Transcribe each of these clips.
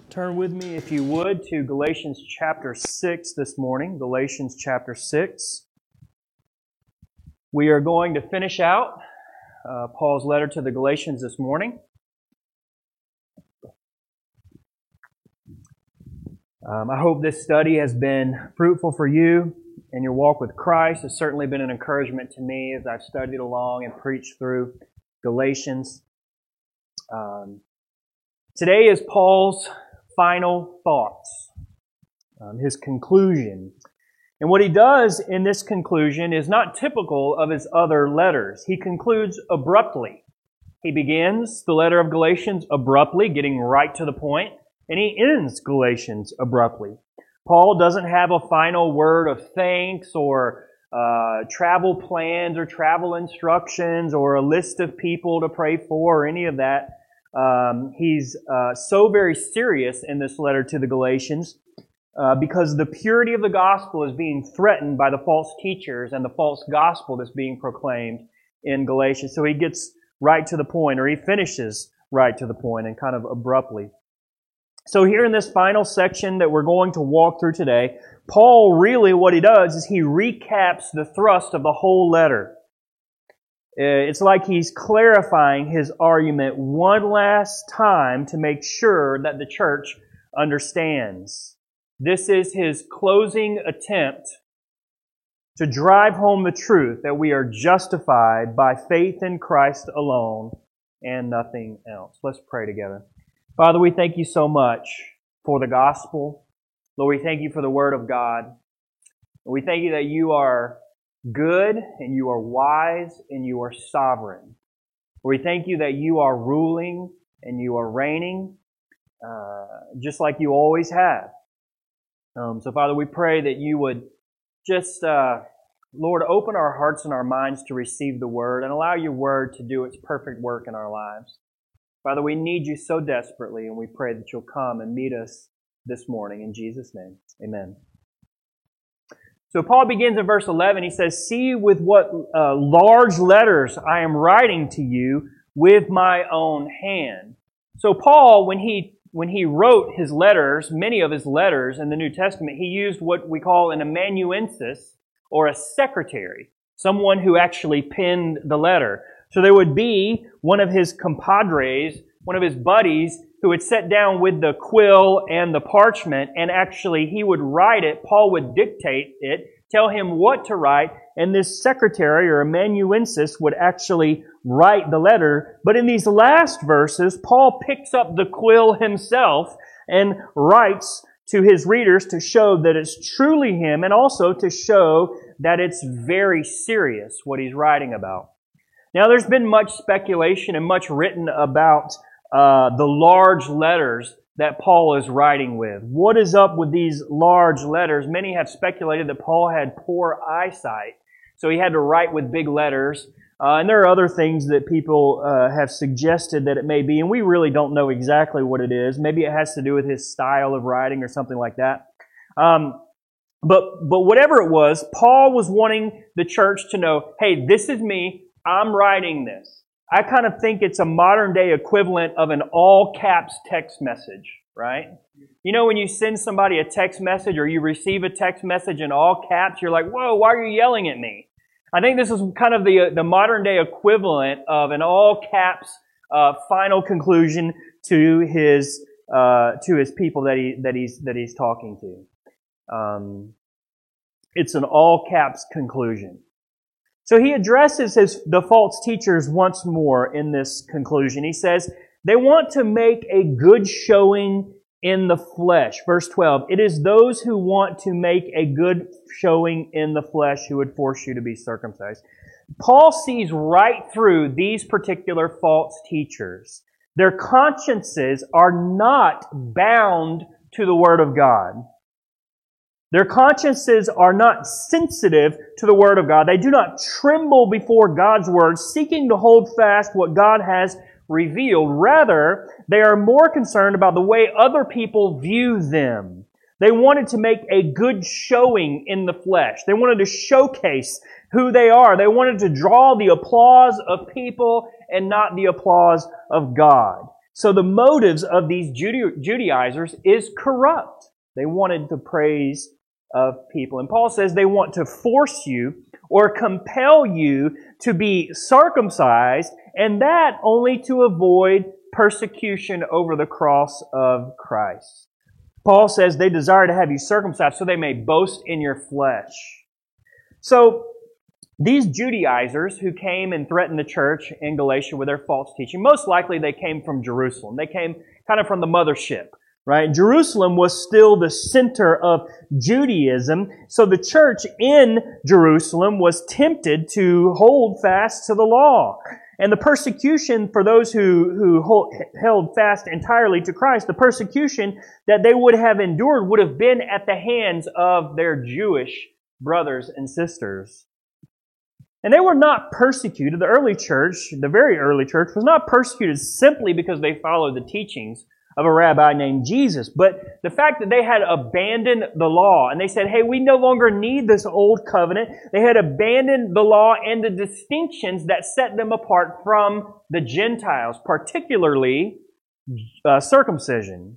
Turn with me, if you would, to Galatians chapter 6 this morning. Galatians chapter 6. We are going to finish out Paul's letter to the Galatians this morning. I hope this study has been fruitful for you in your walk with Christ. It's certainly been an encouragement to me as I've studied along and preached through Galatians. Today is Paul's final thoughts, his conclusion. And what he does in this conclusion is not typical of his other letters. He concludes abruptly. He begins the letter of Galatians abruptly, getting right to the point, and he ends Galatians abruptly. Paul doesn't have a final word of thanks or travel plans or travel instructions or a list of people to pray for or any of that. He's so very serious in this letter to the Galatians because the purity of the gospel is being threatened by the false teachers and the false gospel that's being proclaimed in Galatians. So he gets right to the point, or he finishes right to the point and kind of abruptly. So here in this final section that we're going to walk through today, Paul really what he does is he recaps the thrust of the whole letter. It's like he's clarifying his argument one last time to make sure that the church understands. This is his closing attempt to drive home the truth that we are justified by faith in Christ alone and nothing else. Let's pray together. Father, we thank you so much for the gospel. Lord, we thank you for the Word of God. We thank you that you are good, and you are wise, and you are sovereign. We thank you that you are ruling, and you are reigning, just like you always have. So, Father, we pray that you would just, Lord, open our hearts and our minds to receive the Word, and allow your Word to do its perfect work in our lives. Father, we need you so desperately, and we pray that you'll come and meet us this morning. In Jesus' name, amen. So Paul begins in verse 11. He says, "See with what large letters I am writing to you with my own hand." So Paul, when he wrote his letters, many of his letters in the New Testament, he used what we call an amanuensis, or a secretary, someone who actually penned the letter. So there would be one of his compadres, one of his buddies, who would sit down with the quill and the parchment, and actually he would write it. Paul would dictate it, tell him what to write, and this secretary or amanuensis would actually write the letter. But in these last verses, Paul picks up the quill himself and writes to his readers to show that it's truly him, and also to show that it's very serious what he's writing about. Now, there's been much speculation and much written about the large letters that Paul is writing with. What is up with these large letters? Many have speculated that Paul had poor eyesight, so he had to write with big letters. And there are other things that people have suggested that it may be, and we really don't know exactly what it is. Maybe it has to do with his style of writing or something like that. But whatever it was, Paul was wanting the church to know, hey, this is me. I'm writing this. I kind of think it's a modern day equivalent of an all caps text message, right? You know, when you send somebody a text message or you receive a text message in all caps, you're like, whoa, why are you yelling at me? I think this is kind of the modern day equivalent of an all caps final conclusion to his people that he's talking to. It's an all caps conclusion. So he addresses the false teachers once more in this conclusion. He says, they want to make a good showing in the flesh. Verse 12, it is those who want to make a good showing in the flesh who would force you to be circumcised. Paul sees right through these particular false teachers. Their consciences are not bound to the Word of God. Their consciences are not sensitive to the Word of God. They do not tremble before God's Word, seeking to hold fast what God has revealed. Rather, they are more concerned about the way other people view them. They wanted to make a good showing in the flesh. They wanted to showcase who they are. They wanted to draw the applause of people and not the applause of God. So the motives of these Judaizers is corrupt. They wanted the praise of people. And Paul says they want to force you or compel you to be circumcised, and that only to avoid persecution over the cross of Christ. Paul says they desire to have you circumcised so they may boast in your flesh. So these Judaizers who came and threatened the church in Galatia with their false teaching, most likely they came from Jerusalem. They came kind of from the mothership, right? Jerusalem was still the center of Judaism, so the church in Jerusalem was tempted to hold fast to the law. And the persecution for those who held fast entirely to Christ, the persecution that they would have endured would have been at the hands of their Jewish brothers and sisters. And they were not persecuted. The early church, the very early church, was not persecuted simply because they followed the teachings of a rabbi named Jesus, but the fact that they had abandoned the law and they said, hey, we no longer need this old covenant. They had abandoned the law and the distinctions that set them apart from the Gentiles, particularly circumcision.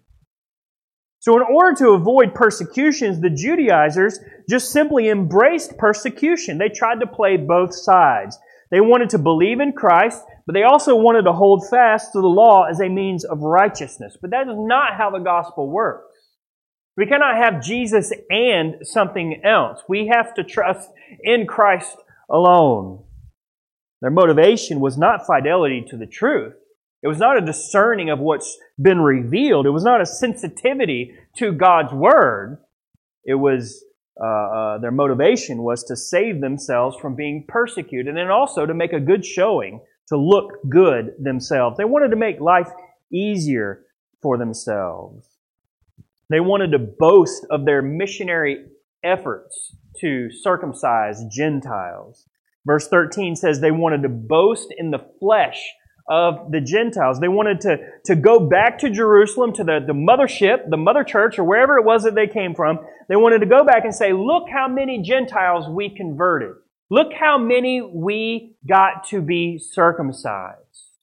So in order to avoid persecutions, the Judaizers just simply embraced persecution. They tried to play both sides. They wanted to believe in Christ, but they also wanted to hold fast to the law as a means of righteousness. But that is not how the gospel works. We cannot have Jesus and something else. We have to trust in Christ alone. Their motivation was not fidelity to the truth. It was not a discerning of what's been revealed. It was not a sensitivity to God's Word. It was their motivation was to save themselves from being persecuted and also to make a good showing, to look good themselves. They wanted to make life easier for themselves. They wanted to boast of their missionary efforts to circumcise Gentiles. Verse 13 says they wanted to boast in the flesh of the Gentiles. They wanted to go back to Jerusalem, to the mothership, the mother church, or wherever it was that they came from. They wanted to go back and say, look how many Gentiles we converted. Look how many we got to be circumcised.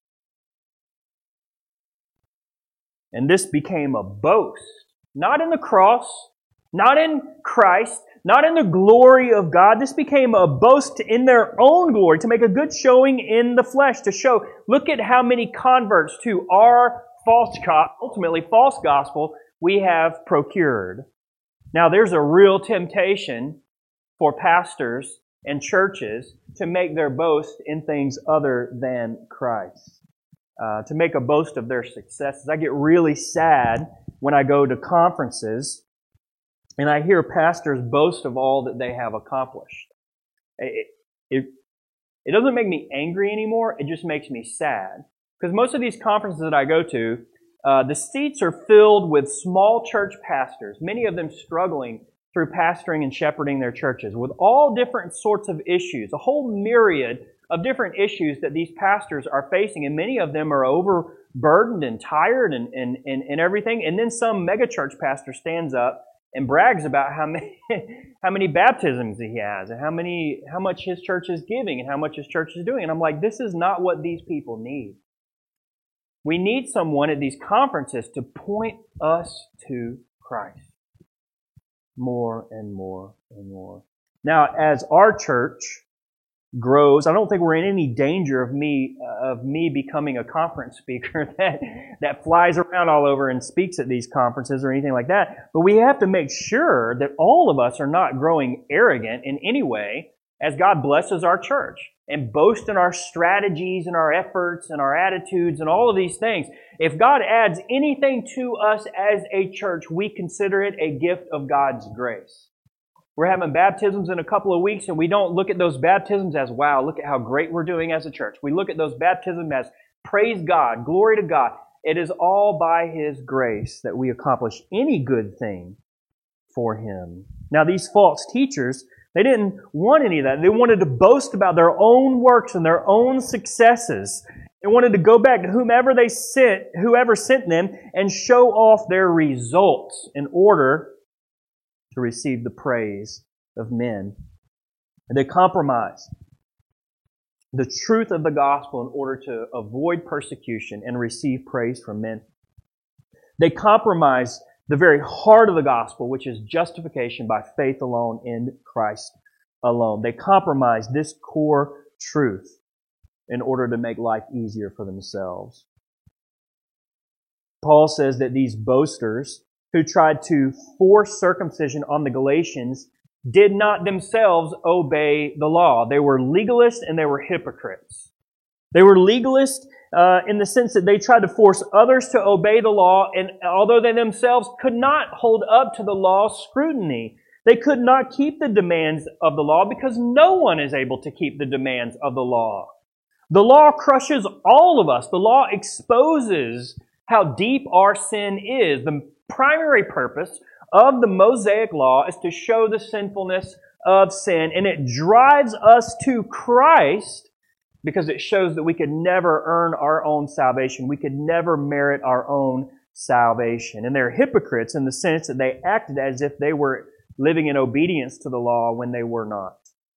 And this became a boast, not in the cross, not in Christ, not in the glory of God. This became a boast in their own glory, to make a good showing in the flesh, to show, look at how many converts to our ultimately false gospel we have procured. Now, there's a real temptation for pastors and churches to make their boast in things other than Christ, to make a boast of their successes. I get really sad when I go to conferences and I hear pastors boast of all that they have accomplished. It doesn't make me angry anymore. It just makes me sad. Because most of these conferences that I go to, the seats are filled with small church pastors, many of them struggling through pastoring and shepherding their churches with all different sorts of issues, a whole myriad of different issues that these pastors are facing. And many of them are overburdened and tired and everything. And then some megachurch pastor stands up and brags about how many baptisms he has and how much his church is giving and how much his church is doing. And I'm like, this is not what these people need. We need someone at these conferences to point us to Christ more and more and more. Now, as our church grows, I don't think we're in any danger of me becoming a conference speaker that flies around all over and speaks at these conferences or anything like that. But we have to make sure that all of us are not growing arrogant in any way as God blesses our church and boast in our strategies and our efforts and our attitudes and all of these things. If God adds anything to us as a church, we consider it a gift of God's grace. We're having baptisms in a couple of weeks, and we don't look at those baptisms as, wow, look at how great we're doing as a church. We look at those baptisms as, praise God, glory to God. It is all by His grace that we accomplish any good thing for Him. Now, these false teachers, they didn't want any of that. They wanted to boast about their own works and their own successes. They wanted to go back to whoever sent them, and show off their results in order to receive the praise of men. And they compromised. the truth of the gospel in order to avoid persecution and receive praise from men. They compromise the very heart of the gospel, which is justification by faith alone in Christ alone. They compromise this core truth in order to make life easier for themselves. Paul says that these boasters who tried to force circumcision on the Galatians did not themselves obey the law. They were legalists and they were hypocrites. They were legalists in the sense that they tried to force others to obey the law, and although they themselves could not hold up to the law's scrutiny, they could not keep the demands of the law because no one is able to keep the demands of the law. The law crushes all of us. The law exposes how deep our sin is. The primary purpose of the Mosaic law is to show the sinfulness of sin, and it drives us to Christ because it shows that we could never earn our own salvation. We could never merit our own salvation. And they're hypocrites in the sense that they acted as if they were living in obedience to the law when they were not.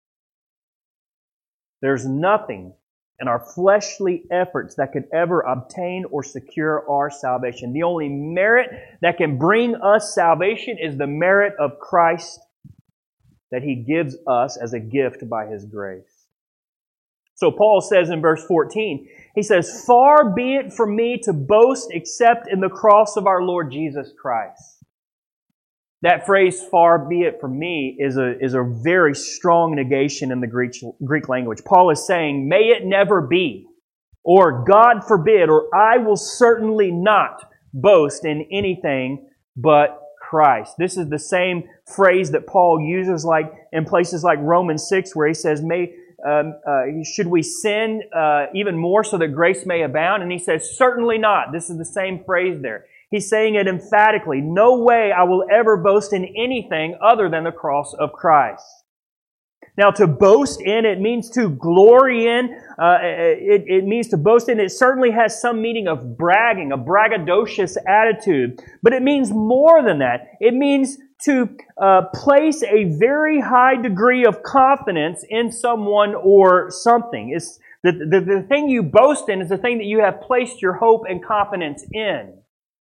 There's nothing in our fleshly efforts that could ever obtain or secure our salvation. The only merit that can bring us salvation is the merit of Christ that He gives us as a gift by His grace. So Paul says in verse 14, he says, "Far be it from me to boast except in the cross of our Lord Jesus Christ." That phrase, "far be it from me," is a very strong negation in the Greek language. Paul is saying, "May it never be," or "God forbid," or "I will certainly not boast in anything but Christ." This is the same phrase that Paul uses like in places like Romans 6, where he says, should we sin even more so that grace may abound? And he says, "Certainly not." This is the same phrase there. He's saying it emphatically. No way I will ever boast in anything other than the cross of Christ. Now, to boast in, it means to glory in. It means to boast in. It certainly has some meaning of bragging, a braggadocious attitude. But it means more than that. It means to place a very high degree of confidence in someone or something. It's the thing you boast in is the thing that you have placed your hope and confidence in.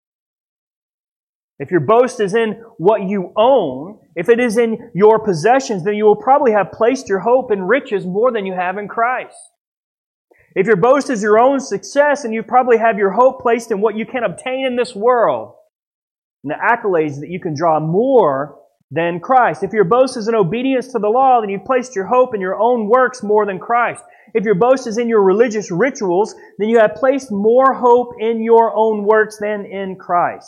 If your boast is in what you own, if it is in your possessions, then you will probably have placed your hope in riches more than you have in Christ. If your boast is your own success, then you probably have your hope placed in what you can obtain in this world and the accolades that you can draw more than Christ. If your boast is in obedience to the law, then you've placed your hope in your own works more than Christ. If your boast is in your religious rituals, then you have placed more hope in your own works than in Christ.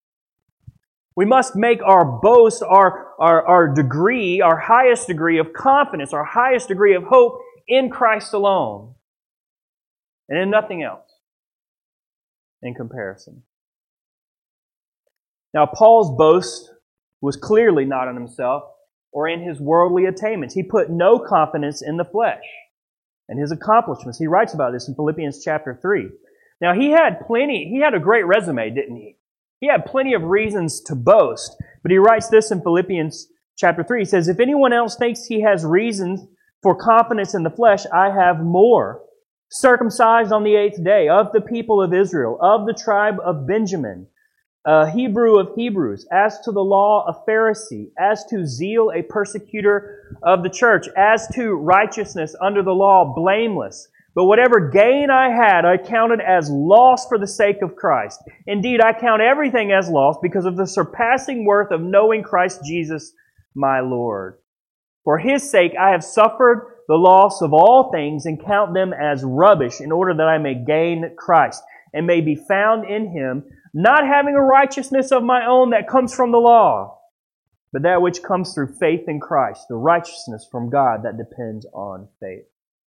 We must make our boast, our degree, our highest degree of confidence, our highest degree of hope in Christ alone, and in nothing else in comparison. Now, Paul's boast was clearly not in himself or in his worldly attainments. He put no confidence in the flesh and his accomplishments. He writes about this in Philippians chapter 3. Now, he had a great resume, didn't he? He had plenty of reasons to boast, but he writes this in Philippians chapter 3. He says, "If anyone else thinks he has reasons for confidence in the flesh, I have more. Circumcised on the 8th day, of the people of Israel, of the tribe of Benjamin, a Hebrew of Hebrews, as to the law, a Pharisee, as to zeal, a persecutor of the church, as to righteousness under the law, blameless. But whatever gain I had, I counted as loss for the sake of Christ. Indeed, I count everything as loss because of the surpassing worth of knowing Christ Jesus, my Lord. For His sake I have suffered the loss of all things and count them as rubbish in order that I may gain Christ and may be found in Him, not having a righteousness of my own that comes from the law, but that which comes through faith in Christ, the righteousness from God that depends on faith."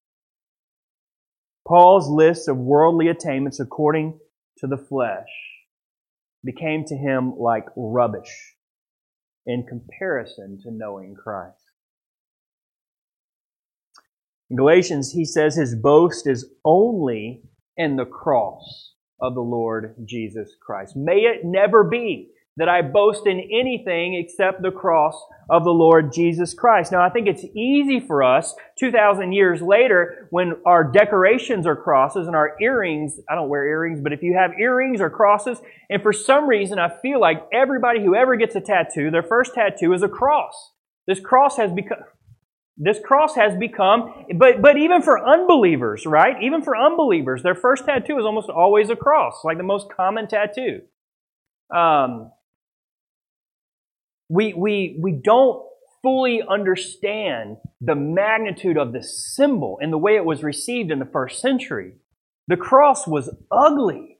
Paul's list of worldly attainments according to the flesh became to him like rubbish in comparison to knowing Christ. In Galatians, he says his boast is only in the cross of the Lord Jesus Christ. May it never be that I boast in anything except the cross of the Lord Jesus Christ. Now, I think it's easy for us, 2,000 years later, when our decorations are crosses and our earrings, I don't wear earrings, but if you have earrings or crosses, and for some reason I feel like everybody who ever gets a tattoo, their first tattoo is a cross. This cross has become, but even for unbelievers, right? Even for unbelievers, their first tattoo is almost always a cross, like the most common tattoo. We don't fully understand the magnitude of the symbol and the way it was received in the first century. The cross was ugly.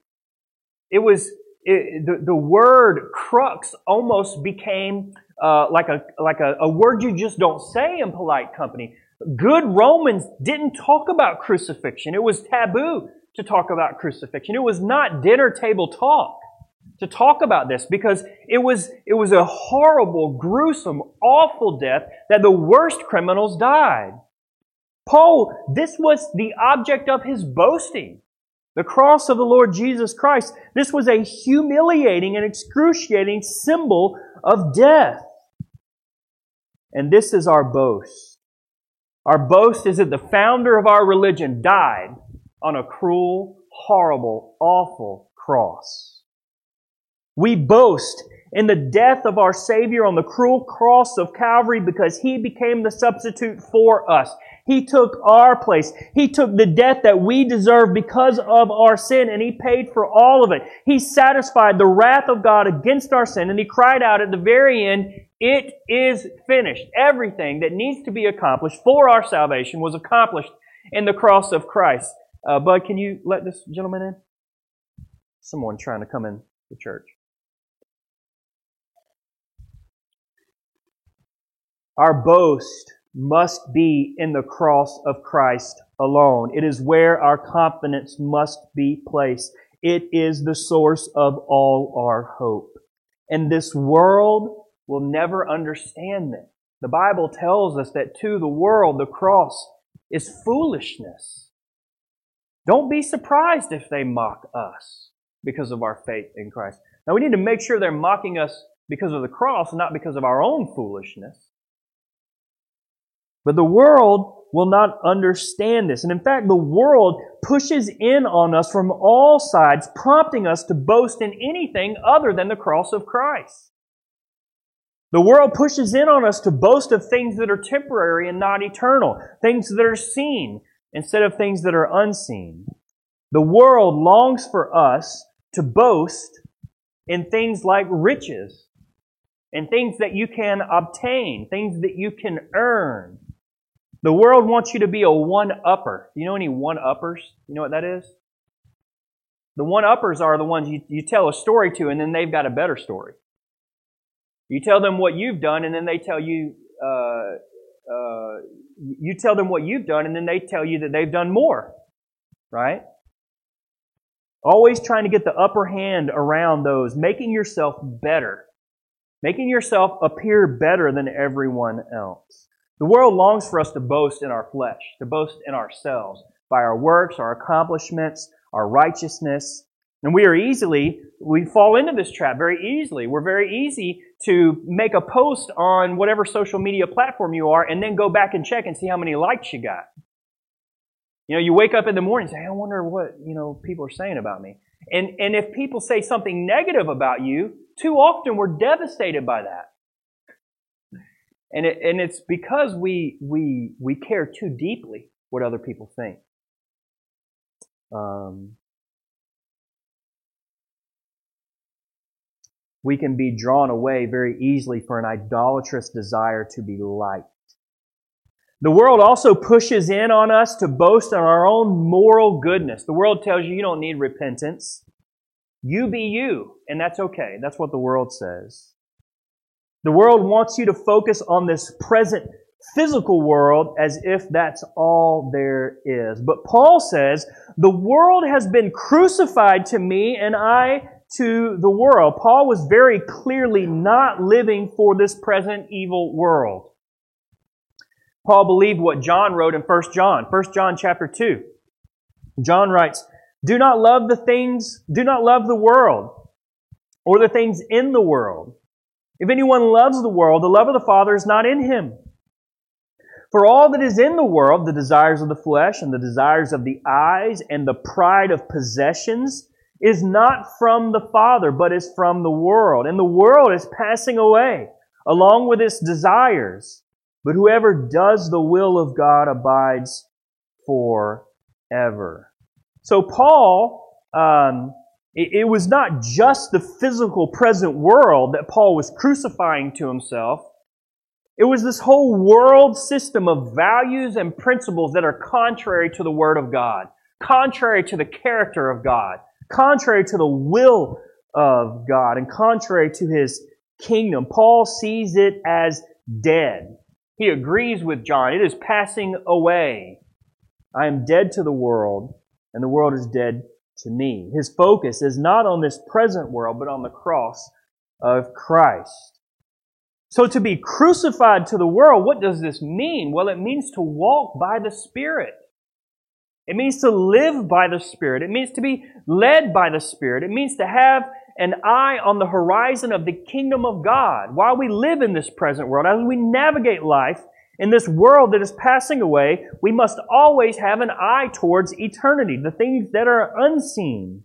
The word crux almost became like a word you just don't say in polite company. Good Romans didn't talk about crucifixion. It was taboo to talk about crucifixion. It was not dinner table talk to talk about this because it was a horrible, gruesome, awful death that the worst criminals died. Paul, this was the object of his boasting. The cross of the Lord Jesus Christ. This was a humiliating and excruciating symbol of death. And this is our boast. Our boast is that the founder of our religion died on a cruel, horrible, awful cross. We boast in the death of our Savior on the cruel cross of Calvary because He became the substitute for us. He took our place. He took the death that we deserve because of our sin, and He paid for all of it. He satisfied the wrath of God against our sin, and He cried out at the very end, "It is finished." Everything that needs to be accomplished for our salvation was accomplished in the cross of Christ. Bud, can you let this gentleman in? Someone trying to come in the church. Our boast must be in the cross of Christ alone. It is where our confidence must be placed. It is the source of all our hope. And this world will never understand this. The Bible tells us that to the world, the cross is foolishness. Don't be surprised if they mock us because of our faith in Christ. Now, we need to make sure they're mocking us because of the cross, not because of our own foolishness. But the world will not understand this. And in fact, the world pushes in on us from all sides, prompting us to boast in anything other than the cross of Christ. The world pushes in on us to boast of things that are temporary and not eternal, things that are seen instead of things that are unseen. The world longs for us to boast in things like riches and things that you can obtain, things that you can earn. The world wants you to be a one-upper. Do you know any one-uppers? You know what that is? The one-uppers are the ones you tell a story to, and then they've got a better story. You tell them what you've done, and then they tell you, you tell them what you've done, and then they tell you that they've done more. Right? Always trying to get the upper hand around those, making yourself better. Making yourself appear better than everyone else. The world longs for us to boast in our flesh, to boast in ourselves, by our works, our accomplishments, our righteousness. And we fall into this trap very easily. We're very easy to make a post on whatever social media platform you are and then go back and check and see how many likes you got. You know, you wake up in the morning and say, I wonder what, people are saying about me. And if people say something negative about you, too often we're devastated by that. And it's because we care too deeply what other people think. We can be drawn away very easily for an idolatrous desire to be liked. The world also pushes in on us to boast on our own moral goodness. The world tells you don't need repentance. You be you, and that's okay. That's what the world says. The world wants you to focus on this present physical world as if that's all there is. But Paul says, the world has been crucified to me and I to the world. Paul was very clearly not living for this present evil world. Paul believed what John wrote in 1 John. 1 John chapter 2. John writes, Do not love the world, or the things in the world. If anyone loves the world, the love of the Father is not in him. For all that is in the world, the desires of the flesh and the desires of the eyes and the pride of possessions, is not from the Father, but is from the world. And the world is passing away, along with its desires. But whoever does the will of God abides forever. So Paul, it was not just the physical present world that Paul was crucifying to himself. It was this whole world system of values and principles that are contrary to the Word of God, contrary to the character of God, contrary to the will of God, and contrary to His kingdom. Paul sees it as dead. He agrees with John. It is passing away. I am dead to the world, and the world is dead to me. His focus is not on this present world, but on the cross of Christ. So to be crucified to the world, what does this mean? Well, it means to walk by the Spirit. It means to live by the Spirit. It means to be led by the Spirit. It means to have an eye on the horizon of the kingdom of God. While we live in this present world, as we navigate life in this world that is passing away, we must always have an eye towards eternity, the things that are unseen.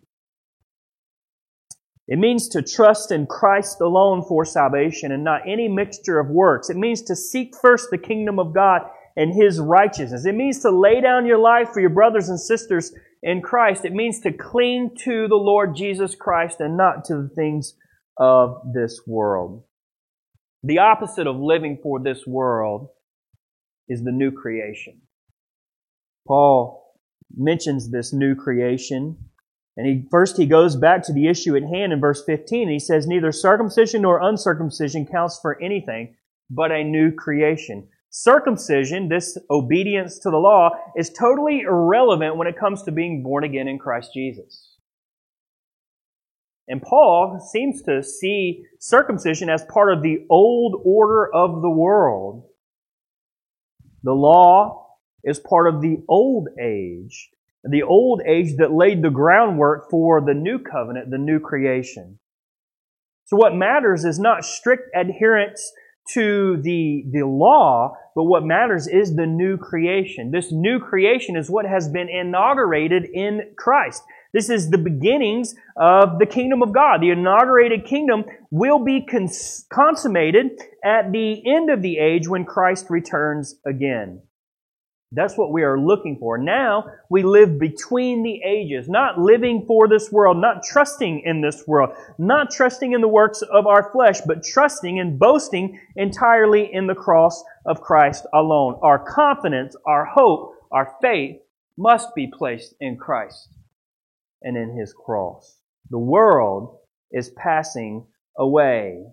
It means to trust in Christ alone for salvation and not any mixture of works. It means to seek first the kingdom of God and His righteousness. It means to lay down your life for your brothers and sisters in Christ. It means to cling to the Lord Jesus Christ and not to the things of this world. The opposite of living for this world is the new creation. Paul mentions this new creation. And he goes back to the issue at hand in verse 15. And he says, neither circumcision nor uncircumcision counts for anything but a new creation. Circumcision, this obedience to the law, is totally irrelevant when it comes to being born again in Christ Jesus. And Paul seems to see circumcision as part of the old order of the world. The law is part of the old age that laid the groundwork for the new covenant, the new creation. So what matters is not strict adherence to the law, but what matters is the new creation. This new creation is what has been inaugurated in Christ. This is the beginnings of the kingdom of God. The inaugurated kingdom will be consummated at the end of the age when Christ returns again. That's what we are looking for. Now we live between the ages, not living for this world, not trusting in this world, not trusting in the works of our flesh, but trusting and boasting entirely in the cross of Christ alone. Our confidence, our hope, our faith must be placed in Christ and in His cross. The world is passing away.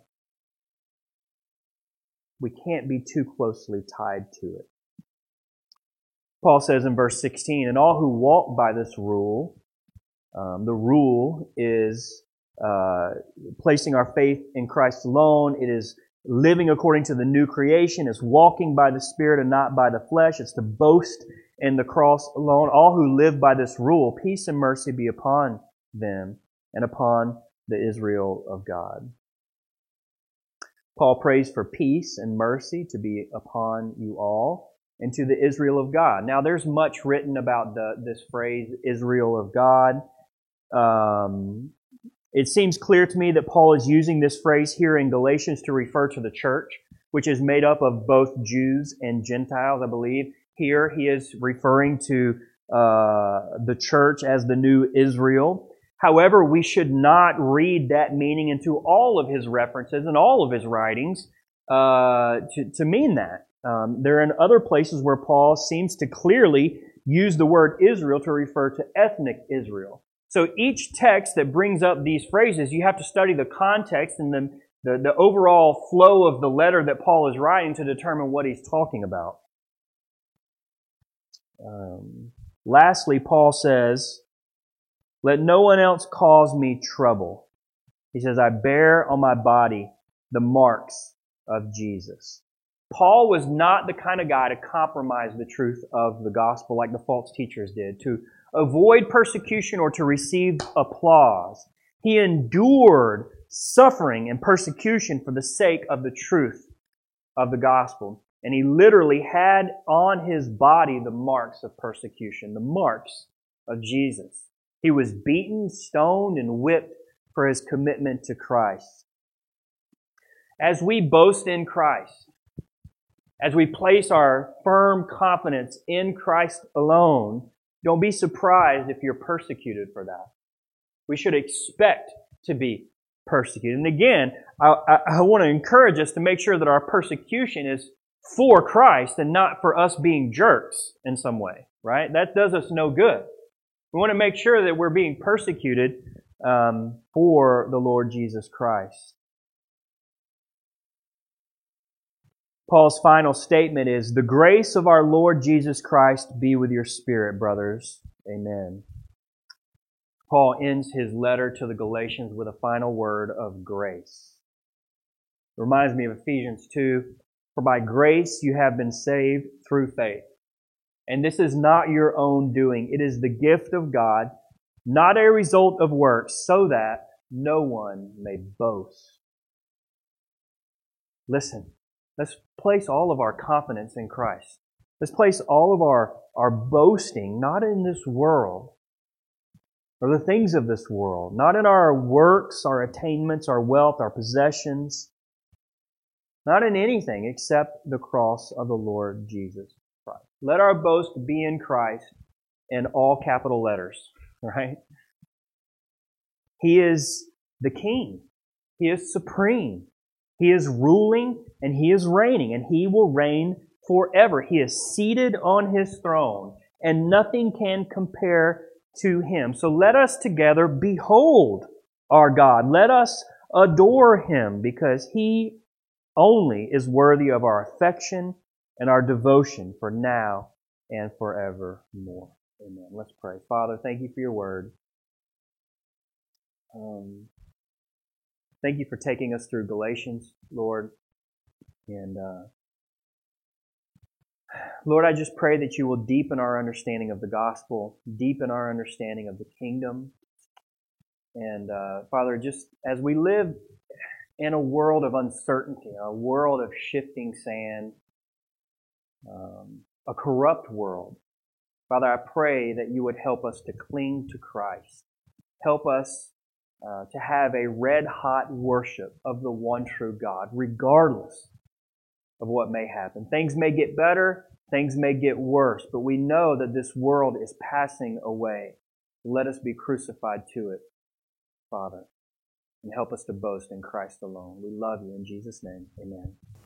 We can't be too closely tied to it. Paul says in verse 16, and all who walk by this rule, the rule is placing our faith in Christ alone. It is living according to the new creation. It's walking by the Spirit and not by the flesh. It's to boast in the cross alone. All who live by this rule, peace and mercy be upon them and upon the Israel of God. Paul prays for peace and mercy to be upon you all and to the Israel of God. Now, there's much written about this phrase, Israel of God. It seems clear to me that Paul is using this phrase here in Galatians to refer to the church, which is made up of both Jews and Gentiles, I believe. Here he is referring to the church as the new Israel. However, we should not read that meaning into all of his references and all of his writings to mean that. There are other places where Paul seems to clearly use the word Israel to refer to ethnic Israel. So each text that brings up these phrases, you have to study the context and the overall flow of the letter that Paul is writing to determine what he's talking about. Lastly, Paul says, let no one else cause me trouble. He says, I bear on my body the marks of Jesus. Paul was not the kind of guy to compromise the truth of the gospel like the false teachers did, to avoid persecution or to receive applause. He endured suffering and persecution for the sake of the truth of the gospel. And he literally had on his body the marks of persecution, the marks of Jesus. He was beaten, stoned, and whipped for his commitment to Christ. As we boast in Christ, as we place our firm confidence in Christ alone, don't be surprised if you're persecuted for that. We should expect to be persecuted. And again, I want to encourage us to make sure that our persecution is for Christ and not for us being jerks in some way, right? That does us no good. We want to make sure that we're being persecuted for the Lord Jesus Christ. Paul's final statement is, "The grace of our Lord Jesus Christ be with your spirit, brothers." Amen. Paul ends his letter to the Galatians with a final word of grace. It reminds me of Ephesians 2, "For by grace you have been saved through faith. And this is not your own doing. It is the gift of God, not a result of works, so that no one may boast." Listen, let's place all of our confidence in Christ. Let's place all of our boasting not in this world or the things of this world, not in our works, our attainments, our wealth, our possessions, not in anything except the cross of the Lord Jesus Christ. Let our boast be in Christ in all capital letters, right? He is the King. He is supreme. He is ruling and He is reigning, and He will reign forever. He is seated on His throne, and nothing can compare to Him. So let us together behold our God. Let us adore Him, because He only is worthy of our affection and our devotion for now and forevermore. Amen. Let's pray. Father, thank You for Your word. Thank You for taking us through Galatians, Lord. And Lord, I just pray that You will deepen our understanding of the gospel, deepen our understanding of the kingdom. And Father, just as we live in a world of uncertainty, a world of shifting sand, a corrupt world, Father, I pray that You would help us to cling to Christ. Help us to have a red-hot worship of the one true God, regardless of what may happen. Things may get better, things may get worse, but we know that this world is passing away. Let us be crucified to it, Father, and help us to boast in Christ alone. We love You in Jesus' name. Amen.